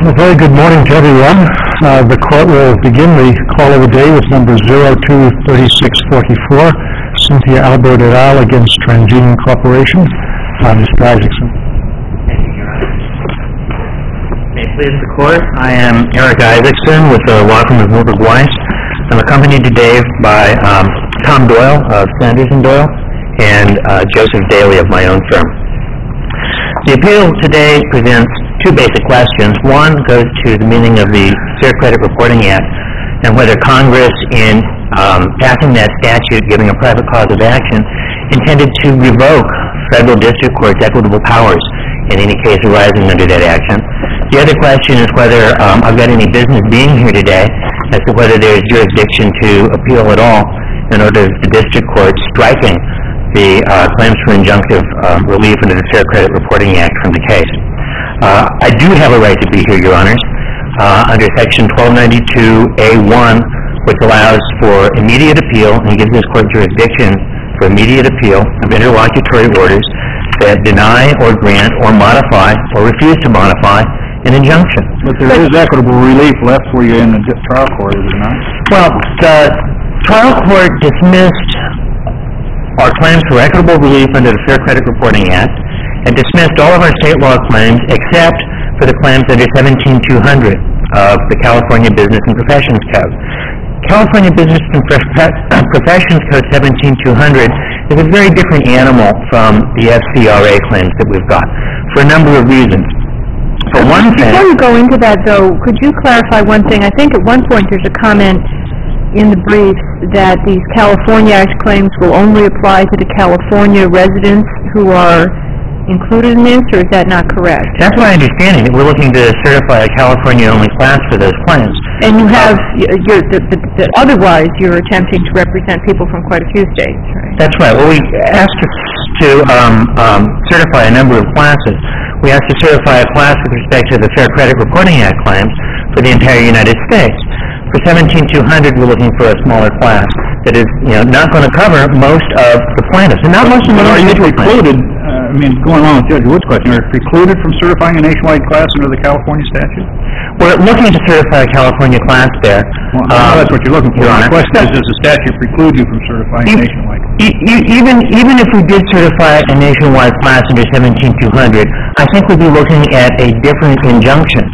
A very good morning to everyone. The court will begin the call of the day with number 023644, Cynthia Albert et al. Against TransUnion Corporation. Mr. Isaacson. Thank you, Your Honor. May it please the court, I am Eric Isaacson with the law firm of Wilbur Weiss. I'm accompanied today by Tom Doyle of Sanders & Doyle and Joseph Daly of my own firm. The appeal today presents two basic questions. One goes to the meaning of the Fair Credit Reporting Act and whether Congress, in passing that statute giving a private cause of action, intended to revoke federal district courts' equitable powers in any case arising under that action. The other question is whether I've got any business being here today as to whether there is jurisdiction to appeal at all in order of the district court striking the claims for injunctive relief under the Fair Credit Reporting Act from the case. I do have a right to be here, Your Honors, under Section 1292A1, which allows for immediate appeal and gives this court jurisdiction for immediate appeal of interlocutory orders that deny or grant or modify or refuse to modify an injunction. But there is equitable relief left for you in the trial court, is there not? Well, the trial court dismissed our claims for equitable relief under the Fair Credit Reporting Act and dismissed all of our state law claims except for the claims under 17200 of the California Business and Professions Code. California Business and Professions Code 17200 is a very different animal from the FCRA claims that we've got for a number of reasons. For one thing... Before you go into that, though, could you clarify one thing? I think at one point there's a comment in the briefs that these California Act claims will only apply to the California residents who are included in this, or is that not correct? That's my understanding, that we're looking to certify a California-only class for those claims. And you have, otherwise you're attempting to represent people from quite a few states, right? That's right. Well, we asked to certify a number of classes. We asked to certify a class with respect to the Fair Credit Reporting Act claims for the entire United States. For 17200, we're looking for a smaller class that is, not going to cover most of the plaintiffs, and not most of the individual plaintiffs. Going along with Judge Wood's question, are you precluded from certifying a nationwide class under the California statute? We're looking to certify a California class there. Well, that's what you're looking for. The question is, does the statute preclude you from certifying a nationwide class? Even if we did certify a nationwide class under 17200, I think we'd be looking at a different injunction.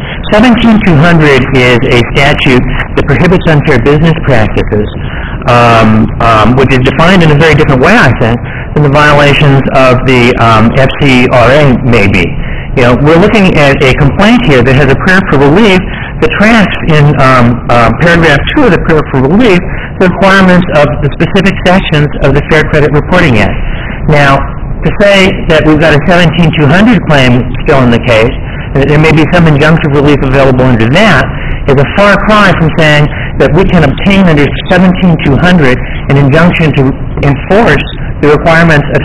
17200 is a statute that prohibits unfair business practices, which is defined in a very different way, I think, than the violations of the FCRA may be. We're looking at a complaint here that has a prayer for relief that tracks in paragraph 2 of the prayer for relief the requirements of the specific sections of the Fair Credit Reporting Act. Now, to say that we've got a 17200 claim still in the case, and that there may be some injunctive relief available under that, is a far cry from saying that we can obtain under 17200 an injunction to enforce the requirements of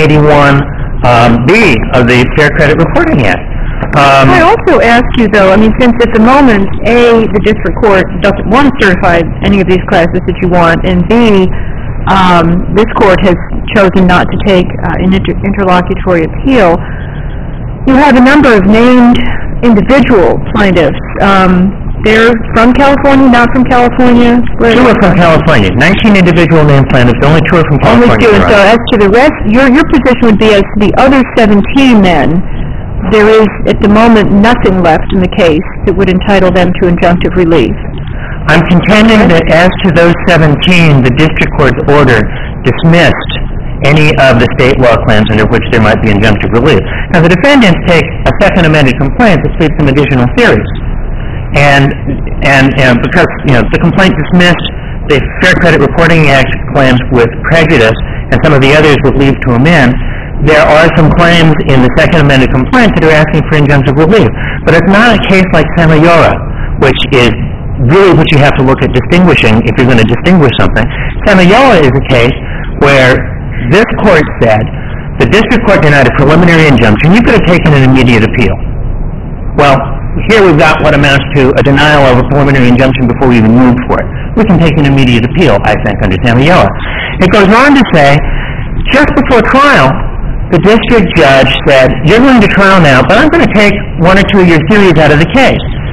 1681B of the Fair Credit Reporting Act. I also ask you, though, since at the moment, A, the district court doesn't want to certify any of these classes that you want, and B, this court has chosen not to take an interlocutory appeal, you have a number of named individual plaintiffs. They're from California, not from California? Two are from California. 19 individual named plaintiffs, only 2 are from California. Only 2, and so as to the rest, your position would be as to the other 17 then, there is at the moment nothing left in the case that would entitle them to injunctive relief. I'm contending that as to those 17, the district court's order dismissed any of the state law claims under which there might be injunctive relief. Now, the defendants take a second amended complaint that pleads some additional theories. And because, the complaint dismissed the Fair Credit Reporting Act claims with prejudice and some of the others with leave to amend, there are some claims in the second amended complaint that are asking for injunctive relief. But it's not a case like Samayoa, which is really what you have to look at distinguishing if you're going to distinguish something. Samayoa is a case where this court said the district court denied a preliminary injunction. You could have taken an immediate appeal. Well, here we've got what amounts to a denial of a preliminary injunction before we even moved for it. We can take an immediate appeal, I think, under Samayoa. It goes on to say, just before trial, the district judge said, you're going to trial now, but I'm going to take 1 or 2 of your theories out of the case.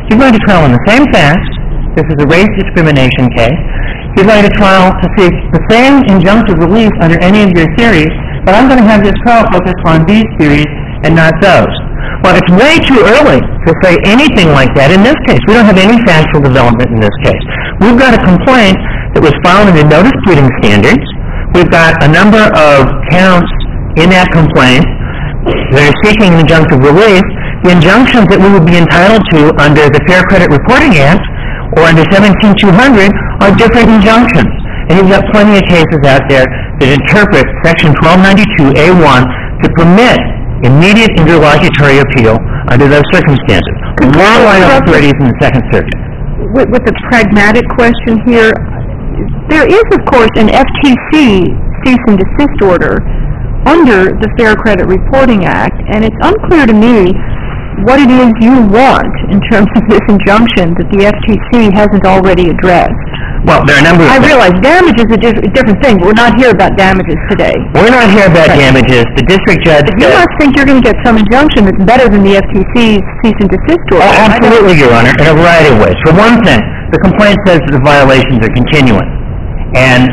You're going to trial on the same facts. This is a race discrimination case. You're going to trial to seek the same injunctive relief under any of your theories, but I'm going to have this trial focus on these theories and not those. Well, it's way too early to say anything like that in this case. We don't have any factual development in this case. We've got a complaint that was filed in the notice pleading standards. We've got a number of counts in that complaint that are seeking injunctive relief. The injunctions that we would be entitled to under the Fair Credit Reporting Act or under 17200 are different injunctions. And you've got plenty of cases out there that interpret Section 1292A1 to permit immediate interlocutory appeal under those circumstances. Long line of authorities in the Second Circuit. With the pragmatic question here, there is, of course, an FTC cease and desist order under the Fair Credit Reporting Act, and it's unclear to me what it is you want in terms of this injunction that the FTC hasn't already addressed. Well, there are a number of... I realize damage is a different thing, but we're not here about damages today. We're not here about damages. The district judge... But you must think you're going to get some injunction that's better than the FTC's cease and desist order. Oh, absolutely, Your Honor, in a variety of ways. For one thing, the complaint says that the violations are continuing. And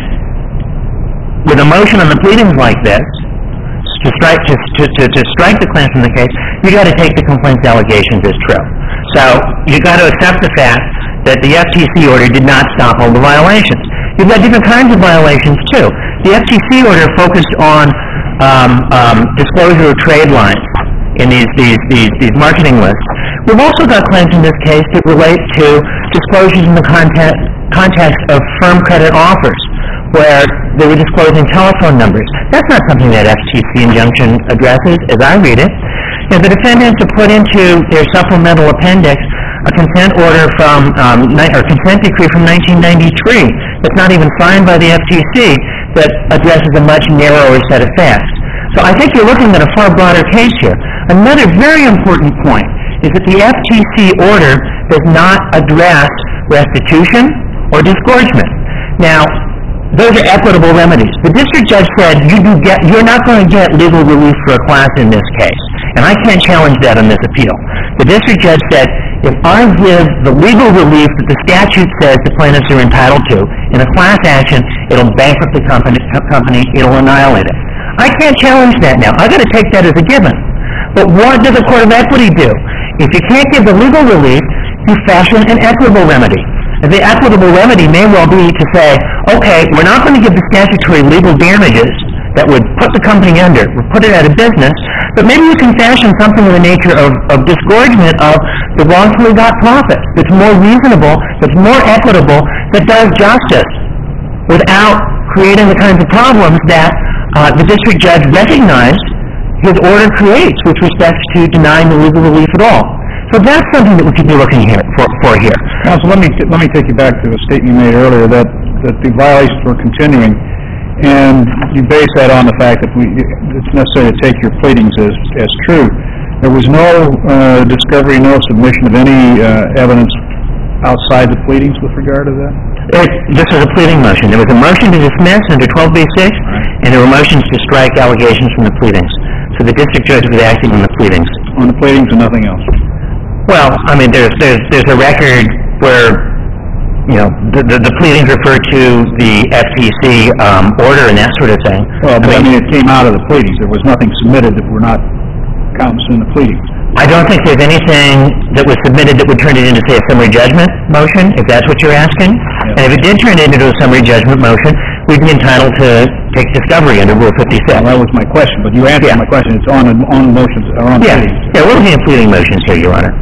with a motion on the pleadings like this, to strike the claim from the case, you got to take the complaint's allegations as true. So you got to accept the fact that the FTC order did not stop all the violations. You've got different kinds of violations too. The FTC order focused on disclosure of trade lines in these marketing lists. We've also got claims in this case that relate to disclosures in the context of firm credit offers, where they were disclosing telephone numbers. That's not something that FTC injunction addresses, as I read it. And the defendants have put into their supplemental appendix a consent order from, or consent decree from 1993 that's not even signed by the FTC that addresses a much narrower set of facts. So I think you're looking at a far broader case here. Another very important point is that the FTC order does not address restitution or disgorgement. Now, those are equitable remedies. The district judge said you're not going to get legal relief for a class in this case, and I can't challenge that on this appeal. The district judge said, if I give the legal relief that the statute says the plaintiffs are entitled to in a class action, it'll bankrupt the company, it'll annihilate it. I can't challenge that now. I've got to take that as a given. But what does a court of equity do? If you can't give the legal relief, you fashion an equitable remedy. And the equitable remedy may well be to say, okay, we're not going to give the statutory legal damages that would put the company under, or put it out of business, but maybe you can fashion something in the nature of disgorgement of the wrongfully got profit that's more reasonable, that's more equitable, that does justice without creating the kinds of problems that the district judge recognized his order creates with respect to denying the legal relief at all. So that's something that we could be looking for here. Counsel, let me take you back to a statement you made earlier that the violations were continuing, and you base that on the fact that it's necessary to take your pleadings as true. There was no discovery, no submission of any evidence outside the pleadings with regard to that? This was a pleading motion. There was a motion to dismiss under 12b-6, and there were motions to strike allegations from the pleadings. So the district judge was acting on the pleadings. On the pleadings and nothing else? Well, I mean, there's a record where, you know, the pleadings refer to the FTC order and that sort of thing. Well, but I mean, it came out of the pleadings. There was nothing submitted that were not counts in the pleadings. I don't think there's anything that was submitted that would turn it into, say, a summary judgment motion, if that's what you're asking. Yeah. And if it did turn it into a summary judgment motion, we'd be entitled to take discovery under Rule 56. Well, that was my question, but you answered my question. It's on motions, or on pleadings. Yeah, we're looking at pleading motions here, Your Honor.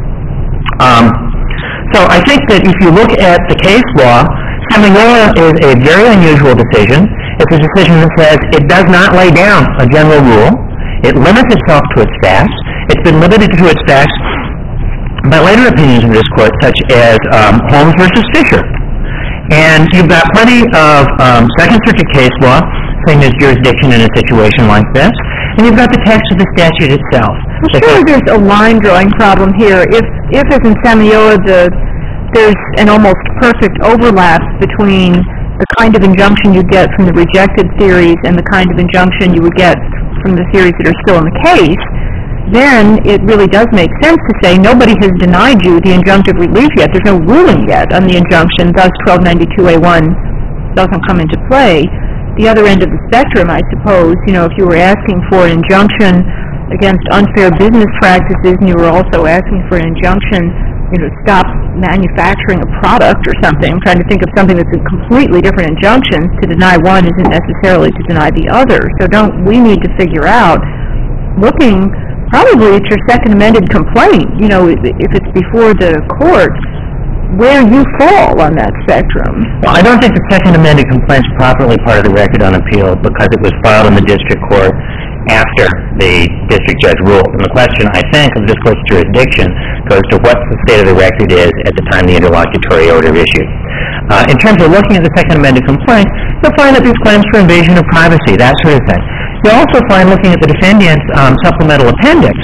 So I think that if you look at the case law, Semiola is a very unusual decision. It's a decision that says it does not lay down a general rule. It limits itself to its facts. It's been limited to its facts by later opinions of this court, such as Holmes versus Fisher. And you've got plenty of Second Circuit case law saying there's jurisdiction in a situation like this. And you've got the text of the statute itself. Well, surely there's a line-drawing problem here. If as in Semiola, there's an almost perfect overlap between the kind of injunction you get from the rejected theories and the kind of injunction you would get from the theories that are still in the case, then it really does make sense to say nobody has denied you the injunctive relief yet. There's no ruling yet on the injunction, thus 1292A1 doesn't come into play. The other end of the spectrum, I suppose, if you were asking for an injunction against unfair business practices and you were also asking for an injunction, stop manufacturing a product or something. I'm trying to think of something that's a completely different injunction. To deny one isn't necessarily to deny the other. So we need to figure out, looking probably at your second amended complaint, if it's before the court, where you fall on that spectrum. Well, I don't think the second amended complaint is properly part of the record on appeal because it was filed in the district court after the district judge ruled. And the question, I think, of this court's jurisdiction goes to what the state of the record is at the time the interlocutory order issued. In terms of looking at the second amended complaint, you'll find that there's claims for invasion of privacy, that sort of thing. You'll also find, looking at the defendant's supplemental appendix,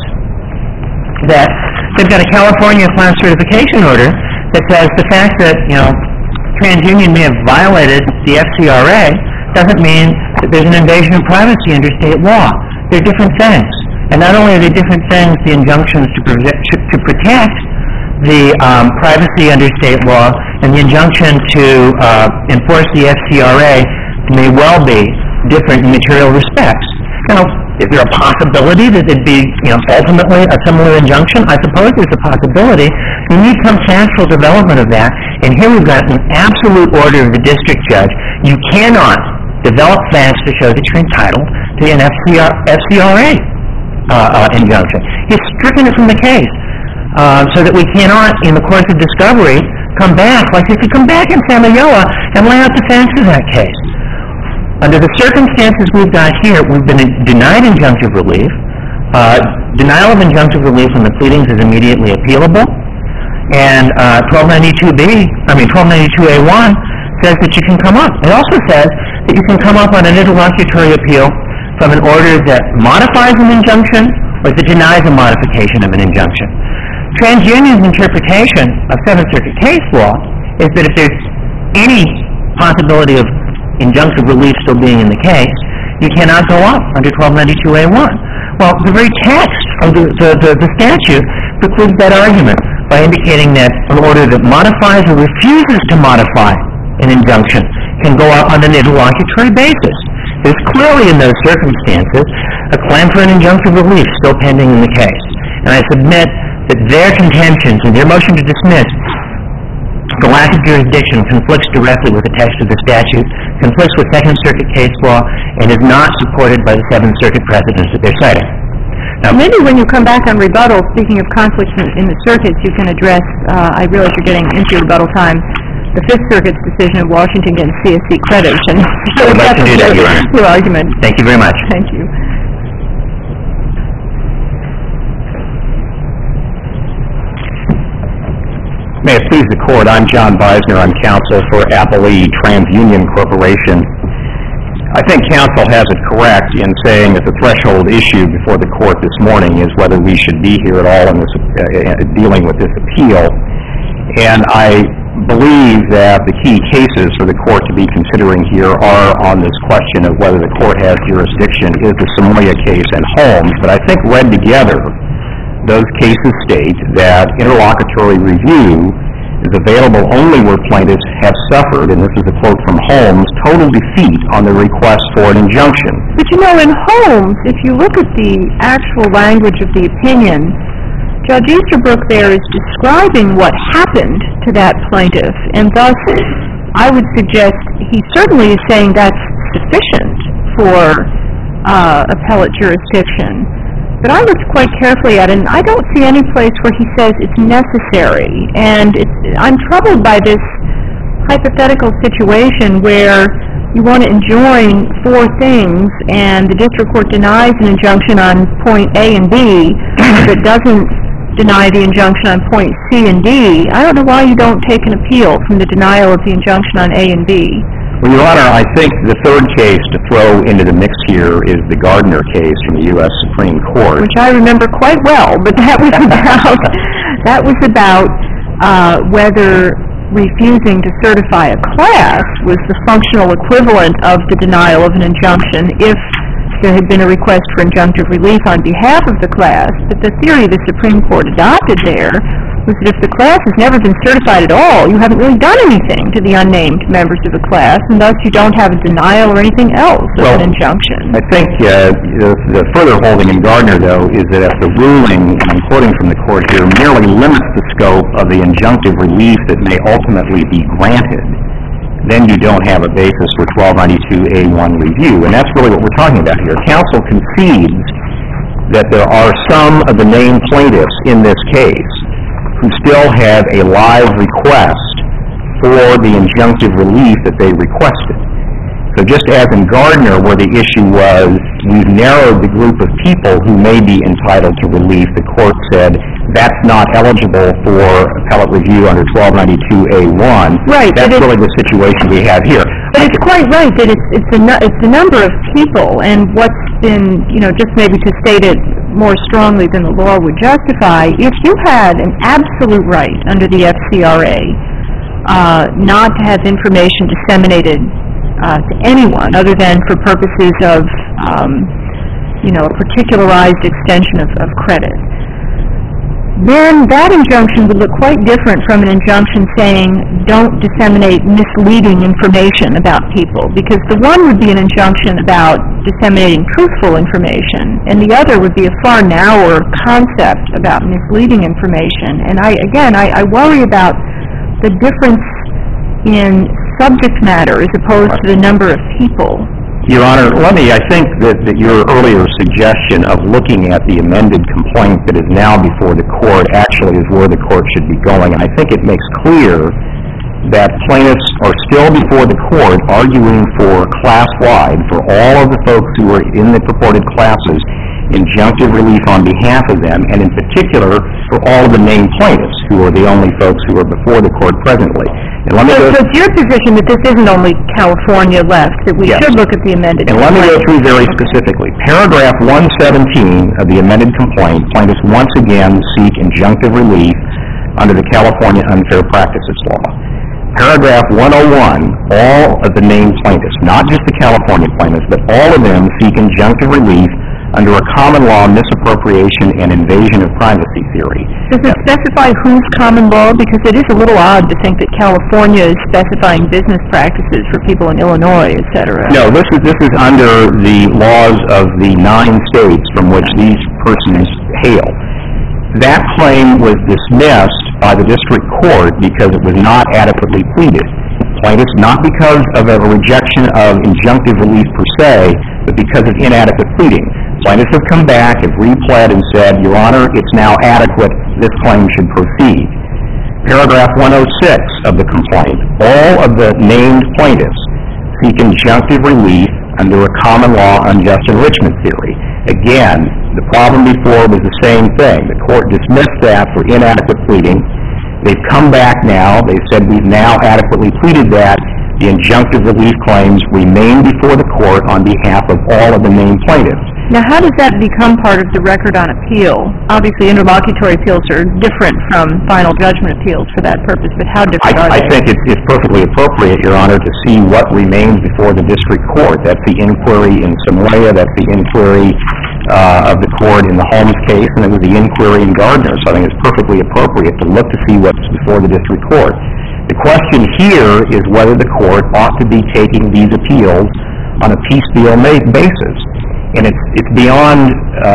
that they've got a California class certification order that says the fact that, TransUnion may have violated the FCRA doesn't mean that there's an invasion of privacy under state law. They're different things. And not only are they different things, the injunctions to protect the privacy under state law and the injunction to enforce the FCRA may well be different in material respects. Now, is there a possibility that there'd be, ultimately a similar injunction? I suppose there's a possibility. We need some factual development of that. And here we've got an absolute order of the district judge. You cannot develop facts to show that you're entitled to an FCRA injunction. He's stricken it from the case so that we cannot, in the course of discovery, come back, like if you come back in Samayoa and lay out the facts of that case. Under the circumstances we've got here, we've been denied injunctive relief. Denial of injunctive relief on the pleadings is immediately appealable. And 1292A1 says that you can come up. It also says that you can come up on an interlocutory appeal from an order that modifies an injunction or that denies a modification of an injunction. TransUnion's interpretation of Seventh Circuit case law is that if there's any possibility of injunctive relief still being in the case, you cannot go up under 1292A1. Well, the very text of the statute precludes that argument by indicating that an order that modifies or refuses to modify an injunction can go up on an interlocutory basis. There's clearly in those circumstances a claim for an injunctive relief still pending in the case. And I submit that their contentions and their motion to dismiss the lack of jurisdiction conflicts directly with the text of the statute, conflicts with Second Circuit case law, and is not supported by the Seventh Circuit precedents that they're citing. Now, maybe when you come back on rebuttal, speaking of conflicts in the circuits, you can address, I realize you're getting into rebuttal time, the Fifth Circuit's decision of Washington against CSC credits. And I would like to do that, Your Honor. Your argument. Thank you very much. Thank you. May it please the Court, I'm John Beisner. I'm counsel for Applee TransUnion Corporation. I think counsel has it correct in saying that the threshold issue before the Court this morning is whether we should be here at all in this, dealing with this appeal. And I believe that the key cases for the Court to be considering here are on this question of whether the Court has jurisdiction is the Samoya case and Holmes. But I think read together, those cases state that interlocutory review is available only where plaintiffs have suffered, and this is a quote from Holmes, total defeat on the request for an injunction. But in Holmes, if you look at the actual language of the opinion, Judge Easterbrook there is describing what happened to that plaintiff, and thus I would suggest he certainly is saying that's sufficient for appellate jurisdiction. But I looked quite carefully at it, and I don't see any place where he says it's necessary. And I'm troubled by this hypothetical situation where you want to enjoin four things, and the district court denies an injunction on point A and B, but doesn't deny the injunction on point C and D. I don't know why you don't take an appeal from the denial of the injunction on A and B. Well, Your Honor, I think the third case to throw into the mix here is the Gardner case from the U.S. Supreme Court. Which I remember quite well, but that was about whether refusing to certify a class was the functional equivalent of the denial of an injunction if there had been a request for injunctive relief on behalf of the class, but the theory the Supreme Court adopted there was that if the class has never been certified at all, you haven't really done anything to the unnamed members of the class, and thus you don't have a denial or anything else of an injunction. I think the further holding in Gardner, though, is that if the ruling, I'm quoting from the court here, merely limits the scope of the injunctive relief that may ultimately be granted, then you don't have a basis for 1292A1 review, and that's really what we're talking about here. Counsel concedes that there are some of the named plaintiffs in this case who still have a live request for the injunctive relief that they requested. So just as in Gardner, where the issue was we've narrowed the group of people who may be entitled to relief, the court said that's not eligible for appellate review under 1292A1. Right. That's really the situation we have here. But it's quite right that it's a number of people, and what's been, just maybe to state it more strongly than the law would justify, if you had an absolute right under the FCRA not to have information disseminated to anyone other than for purposes of, a particularized extension of credit, then that injunction would look quite different from an injunction saying don't disseminate misleading information about people, because the one would be an injunction about disseminating truthful information, and the other would be a far narrower concept about misleading information. And I worry about the difference in subject matter as opposed to the number of people. Your Honor, I think that your earlier suggestion of looking at the amended complaint that is now before the court actually is where the court should be going. And I think it makes clear that plaintiffs are still before the court arguing for class-wide, for all of the folks who are in the purported classes, injunctive relief on behalf of them, and in particular for all of the named plaintiffs, who are the only folks who are before the court presently. And so it's your position that this isn't only California left, that we should look at the amended complaint. And let me go through very specifically. Paragraph 117 of the amended complaint, plaintiffs once again seek injunctive relief under the California Unfair Practices Law. Paragraph 101, all of the named plaintiffs, not just the California plaintiffs, but all of them seek injunctive relief under a common law misappropriation and invasion of privacy theory. Does it specify whose common law? Because it is a little odd to think that California is specifying business practices for people in Illinois, etc. No, this is under the laws of the 9 states from which these persons hail. That claim was dismissed by the district court because it was not adequately pleaded. Plaintiffs, not because of a rejection of injunctive relief per se, but because of inadequate pleading. Plaintiffs have come back, have repled, and said, Your Honor, it's now adequate, this claim should proceed. Paragraph 106 of the complaint, all of the named plaintiffs seek injunctive relief under a common law unjust enrichment theory. Again, the problem before was the same thing. The court dismissed that for inadequate pleading. They've come back now. They said we've now adequately pleaded that. The injunctive relief claims remain before the court on behalf of all of the named plaintiffs. Now, how does that become part of the record on appeal? Obviously, interlocutory appeals are different from final judgment appeals for that purpose, but how different are they? I think it's perfectly appropriate, Your Honor, to see what remains before the district court. That's the inquiry in Samoa, that's the inquiry of the court in the Holmes case, and it was the inquiry in Gardner. So I think it's perfectly appropriate to look to see what's before the district court. The question here is whether the court ought to be taking these appeals on a piecemeal basis. And it's beyond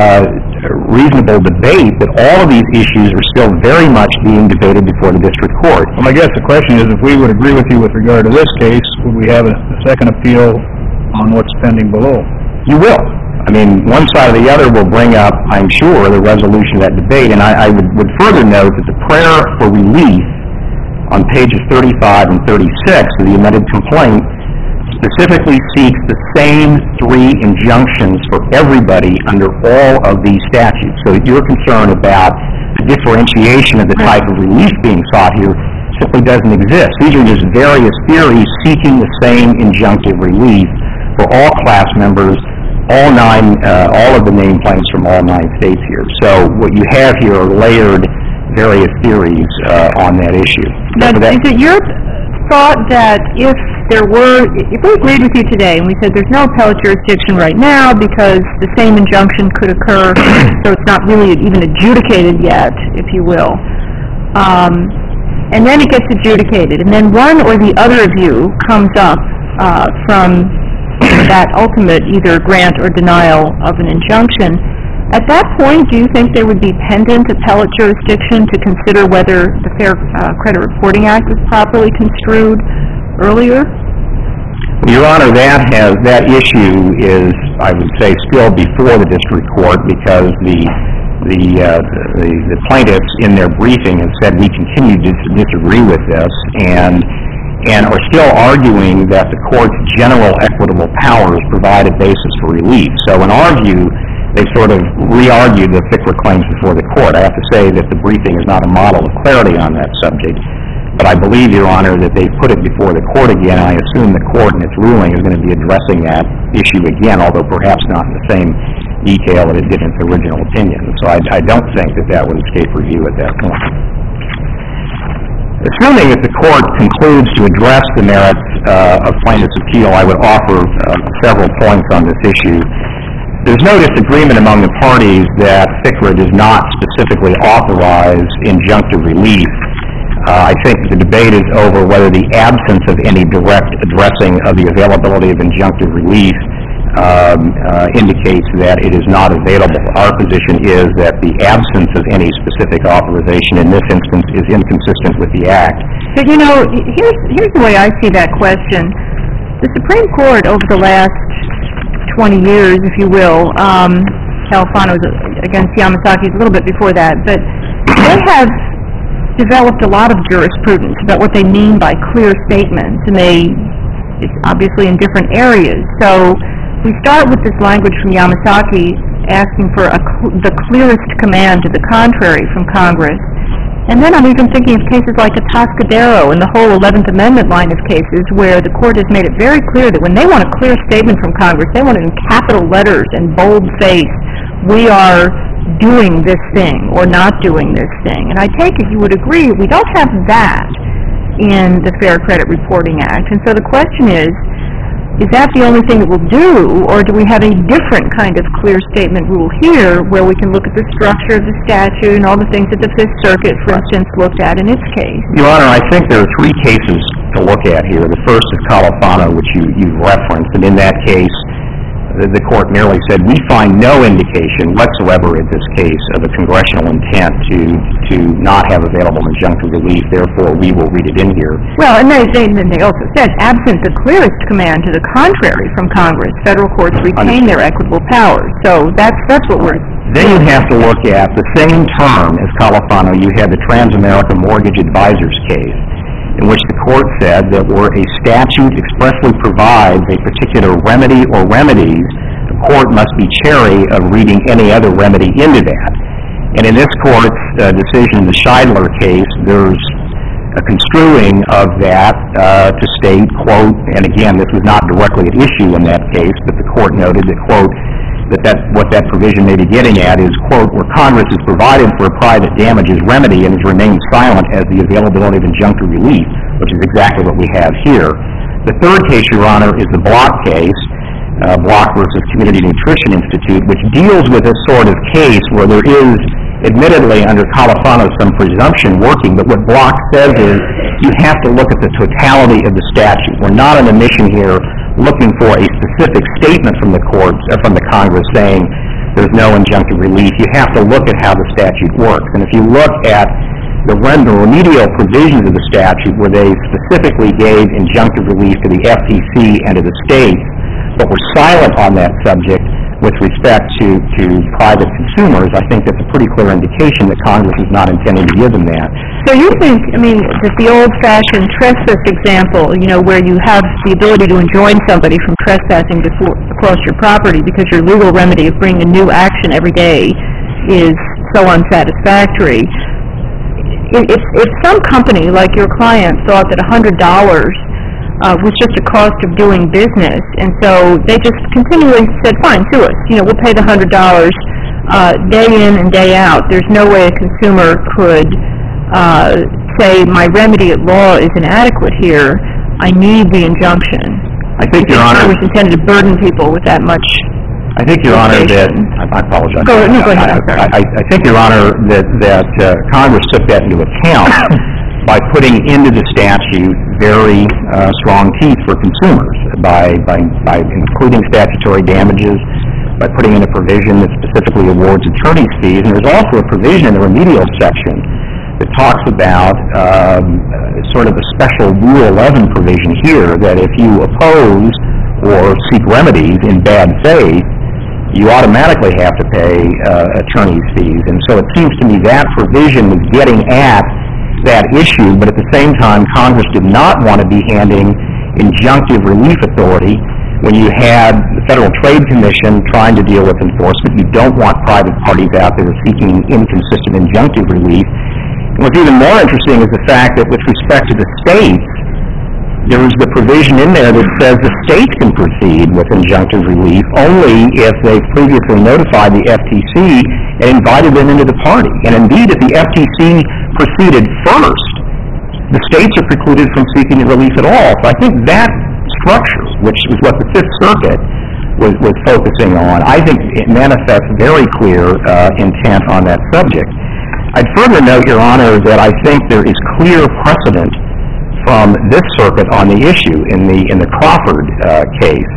reasonable debate that all of these issues are still very much being debated before the district court. Well, I guess the question is, if we would agree with you with regard to this case, would we have a second appeal on what's pending below? You will. I mean, one side or the other will bring up, I'm sure, the resolution of that debate. And I would further note that the prayer for relief on pages 35 and 36 of the amended complaint specifically seeks the same 3 injunctions for everybody under all of these statutes. So your concern about the differentiation of the type of relief being sought here simply doesn't exist. These are just various theories seeking the same injunctive relief for all class members, all of the named plaintiffs from all 9 states here. So what you have here are layered various theories on that issie. Now, is it your thought that if if we agreed with you today and we said there's no appellate jurisdiction right now because the same injunction could occur, so it's not really even adjudicated yet, if you will, and then it gets adjudicated, and then one or the other of you comes up from that ultimate either grant or denial of an injunction, at that point, do you think there would be pendant appellate jurisdiction to consider whether the Fair Credit Reporting Act was properly construed earlier? Your Honor, that issue is, I would say, still before the district court because the plaintiffs in their briefing have said we continue to disagree with this and are still arguing that the court's general equitable powers provide a basis for relief. So in our view, they sort of re-argued the FCRA claims before the court. I have to say that the briefing is not a model of clarity on that subject, but I believe, Your Honor, that they've put it before the court again. I assume the court in its ruling is going to be addressing that issue again, although perhaps not in the same detail that it did in its original opinion. So I don't think that would escape review at that point. Assuming that the court concludes to address the merits of plaintiff's appeal, I would offer several points on this issue. There's no disagreement among the parties that FCRA does not specifically authorize injunctive relief. I think the debate is over whether the absence of any direct addressing of the availability of injunctive relief indicates that it is not available. Our position is that the absence of any specific authorization in this instance is inconsistent with the Act. But, you know, here's the way I see that question. The Supreme Court over the last 20 years, if you will, Califano against Yamasaki a little bit before that, but they have developed a lot of jurisprudence about what they mean by clear statements, and it's obviously in different areas. So we start with this language from Yamasaki asking for the clearest command to the contrary from Congress. And then I'm even thinking of cases like Atascadero and the whole 11th Amendment line of cases where the court has made it very clear that when they want a clear statement from Congress, they want it in capital letters and bold face, we are doing this thing or not doing this thing. And I take it you would agree we don't have that in the Fair Credit Reporting Act. And so the question is that the only thing it will do, or do we have a different kind of clear statement rule here where we can look at the structure of the statute and all the things that the Fifth Circuit, for instance, looked at in its case? Your Honor, I think there are three cases to look at here. The first is Califano, which you referenced, and in that case, the court merely said, we find no indication whatsoever in this case of a congressional intent to not have available injunctive relief, therefore we will read it in here. Well, and they also said, absent the clearest command to the contrary from Congress, federal courts retain their equitable powers. So that's what we're... Then you have to look at the same term as Califano. You had the Transamerica Mortgage Advisors case, in which the court said that where a statute expressly provides a particular remedy or remedies, the court must be chary of reading any other remedy into that. And in this court's decision, the Scheidler case, there's a construing of that to state, quote, and again, this was not directly at issue in that case, but the court noted that, quote, what that provision may be getting at is, quote, where Congress has provided for a private damages remedy and has remained silent as the availability of injunctive relief, which is exactly what we have here. The third case, Your Honor, is the Block case, Block versus Community Nutrition Institute, which deals with this sort of case where there is, admittedly, under Califano, some presumption working, but what Block says is you have to look at the totality of the statute. We're not on a mission here looking for a specific statement from the courts, from the Congress saying there's no injunctive relief. You have to look at how the statute works. And if you look at the remedial provisions of the statute where they specifically gave injunctive relief to the FTC and to the states, but were silent on that subject with respect to private consumers, I think that's a pretty clear indication that Congress is not intending to give them that. So you think, that the old-fashioned trespass example, where you have the ability to enjoin somebody from trespassing across your property because your legal remedy of bringing a new action every day is so unsatisfactory. If some company, like your client, thought that $100 was just a cost of doing business, and so they just continually said, fine, sue us. We'll pay the $100 day in and day out. There's no way a consumer could say my remedy at law is inadequate here. I need the injunction. I think, Your Honor... Congress intended to burden people with that much... I think, Your Honor, that... I apologize. Go ahead, I'm sorry. I think, Your Honor, that Congress took that into account by putting into the statute very strong teeth for consumers, by including statutory damages, by putting in a provision that specifically awards attorney's fees. And there's also a provision in the remedial section that talks about sort of a special Rule 11 provision here, that if you oppose or seek remedies in bad faith, you automatically have to pay attorney's fees. And so it seems to me that provision was getting at that issue, but at the same time, Congress did not want to be handing injunctive relief authority when you had the Federal Trade Commission trying to deal with enforcement. You don't want private parties out there seeking inconsistent injunctive relief. And what's even more interesting is the fact that with respect to the states, there is the provision in there that says the states can proceed with injunctive relief only if they've previously notified the FTC and invited them into the party. And indeed, if the FTC proceeded first, the states are precluded from seeking relief at all. So I think that structure, which was what the Fifth Circuit was focusing on, I think it manifests very clear intent on that subject. I'd further note, Your Honor, that I think there is clear precedent from this circuit on the issue in the Crawford case.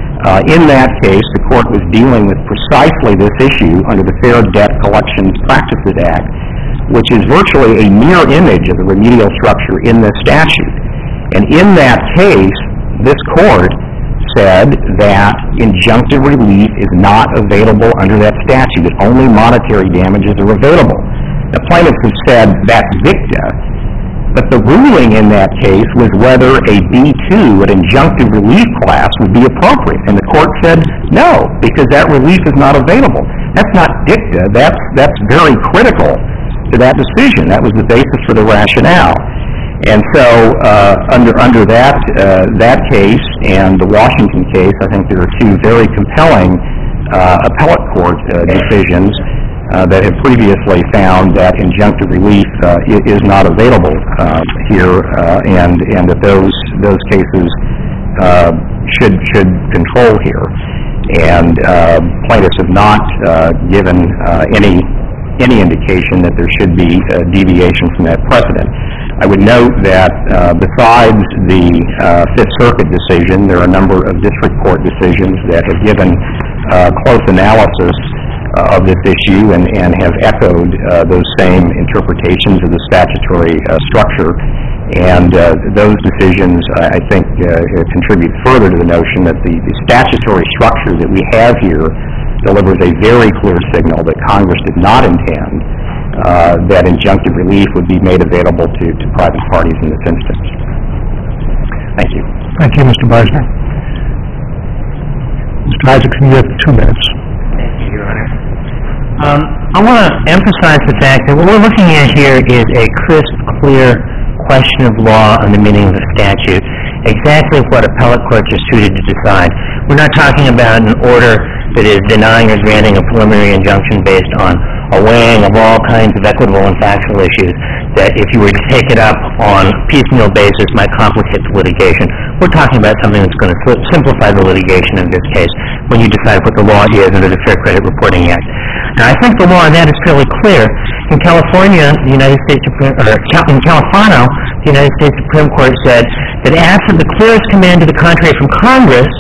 In that case, the court was dealing with precisely this issue under the Fair Debt Collection Practices Act, which is virtually a mirror image of the remedial structure in this statute. And in that case, this court said that injunctive relief is not available under that statute, that only monetary damages are available. The plaintiffs have said that's dicta, but the ruling in that case was whether a B-2, an injunctive relief class, would be appropriate. And the court said no, because that relief is not available. That's not dicta. That's very critical to that decision. That was the basis for the rationale. And so under that case and the Washington case, I think there are two very compelling appellate court decisions that have previously found that injunctive relief is not available here, and that those cases should control here. And plaintiffs have not given any indication that there should be a deviation from that precedent. I would note that besides the Fifth Circuit decision, there are a number of district court decisions that have given close analysis of this issue and have echoed those same interpretations of the statutory structure. And those decisions, I think, contribute further to the notion that the statutory structure that we have here delivers a very clear signal that Congress did not intend that injunctive relief would be made available to private parties in this instance. Thank you. Thank you, Mr. Beisner. Mr. Isaacson, you have 2 minutes. Thank you, Your Honor. I want to emphasize the fact that what we're looking at here is a crisp, clear question of law on the meaning of the statute, exactly what appellate courts are suited to decide. We're not talking about an order that is denying or granting a preliminary injunction based on a weighing of all kinds of equitable and factual issues that, if you were to take it up on a piecemeal basis, might complicate the litigation. We're talking about something that's going to simplify the litigation in this case when you decide what the law is under the Fair Credit Reporting Act. Now, I think the law on that is fairly clear. In California, in Califano, the United States Supreme Court said that absent the clearest command to the contrary from Congress,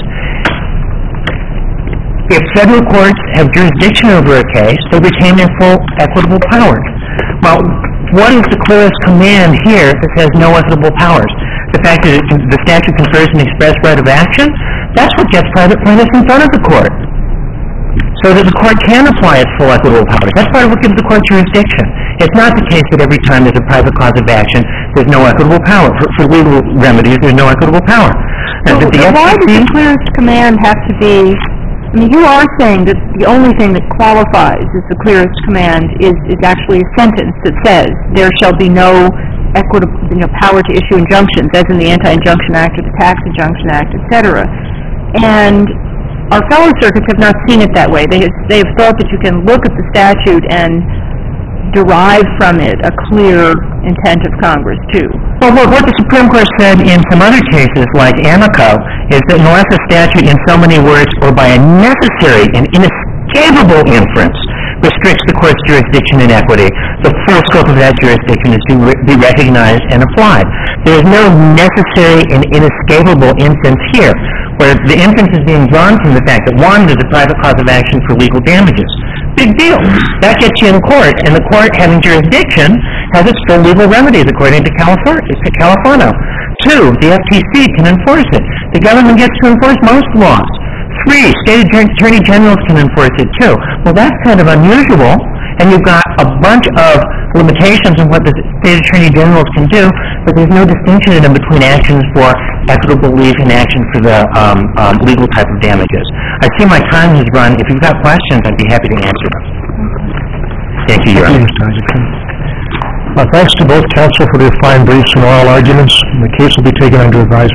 if federal courts have jurisdiction over a case, they retain their full equitable powers. Well, what is the clearest command here that says no equitable powers? The fact that the statute confers an express right of action? That's what gets private plaintiffs in front of the court, so that the court can apply its full equitable powers. That's part of what gives the court jurisdiction. It's not the case that every time there's a private cause of action, there's no equitable power. For legal remedies, there's no equitable power. Why does the clearest command have to be... I mean, you are saying that the only thing that qualifies as the clearest command is actually a sentence that says there shall be no equitable power to issue injunctions, as in the Anti-Injunction Act or the Tax Injunction Act, etc. And our fellow circuits have not seen it that way. They have thought that you can look at the statute and derive from it a clear intent of Congress, too. Well, what the Supreme Court said in some other cases, like Amico, is that unless a statute in so many words or by a necessary and inescapable inference restricts the court's jurisdiction and equity, the full scope of that jurisdiction is to be recognized and applied. There is no necessary and inescapable inference here, where the inference is being drawn from the fact that, one, there's a private cause of action for legal damages. Big deal. That gets you in court, and the court, having jurisdiction, has its full legal remedies according to California. Two, the FTC can enforce it. The government gets to enforce most laws. Three, state attorney generals can enforce it too. Well, that's kind of unusual, and you've got a bunch of limitations on what the state attorney generals can do, but there's no distinction in them between actions for equitable relief and action for the legal type of damages. I see my time has run. If you've got questions, I'd be happy to answer them. Thank you, Your Honor. Thanks to both counsel for their fine briefs and oral arguments. The case will be taken under advisement.